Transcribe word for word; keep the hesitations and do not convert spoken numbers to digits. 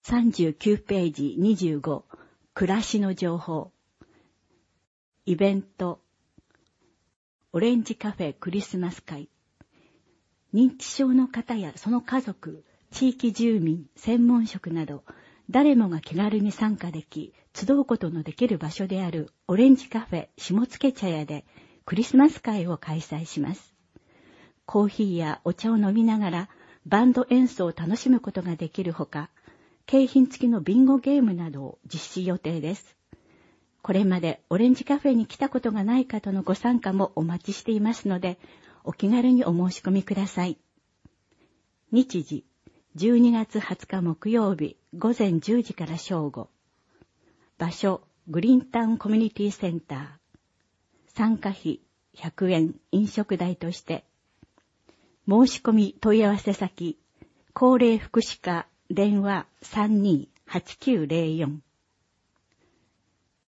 さんじゅうきゅうページにじゅうご、暮らしの情報。イベント。オレンジカフェクリスマス会。認知症の方やその家族、地域住民、専門職など、誰もが気軽に参加でき、集うことのできる場所であるオレンジカフェ下野茶屋でクリスマス会を開催します。コーヒーやお茶を飲みながらバンド演奏を楽しむことができるほか、景品付きのビンゴゲームなどを実施予定です。これまでオレンジカフェに来たことがない方のご参加もお待ちしていますので、お気軽にお申し込みください。日時、じゅうにがつはつか木曜日ごぜんじゅうじから正午。場所、グリーンタウンコミュニティセンター。参加費ひゃくえん、飲食代として。申し込み問い合わせ先、高齢福祉課電話 さんにーはちきゅうゼロよん